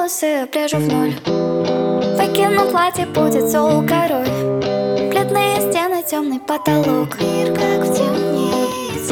волосы обрежу в ноль. В выкину платье, будет сол король. Бледные стены, темный потолок. Мир как в темнице.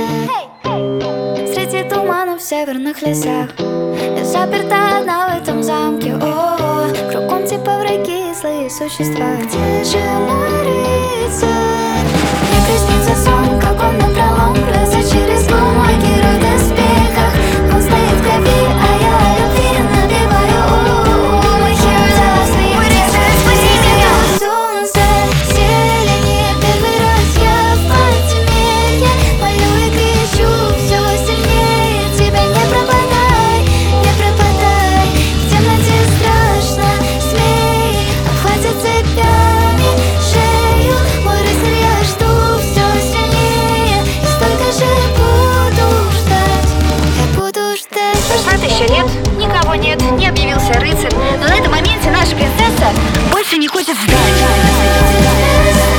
Среди туманов в северных лесах. Я заперта одна в этом замке. О, кругом типа враги и злые существа. Где же мой рыцарь? Мне приснится сон, как он напролом грызет через луну, герой в доспехах. Он стоит в крови, а я о любви набиваю. Мой hero tells me, мой рыцарь, спаси меня. Солнце, зелени, первый раз я в подземелье. Молю и кричу все сильнее. Тебя не пропадай, не пропадай. В темноте страшно, смей. Обхватит цепями шею. Мой рыцарь, я жду все сильнее. И столько же буду ждать. Я буду ждать. Солдат еще нет, никого нет, не объявился рыцарь. Но на этом моменте наша принцесса больше не хочет ждать.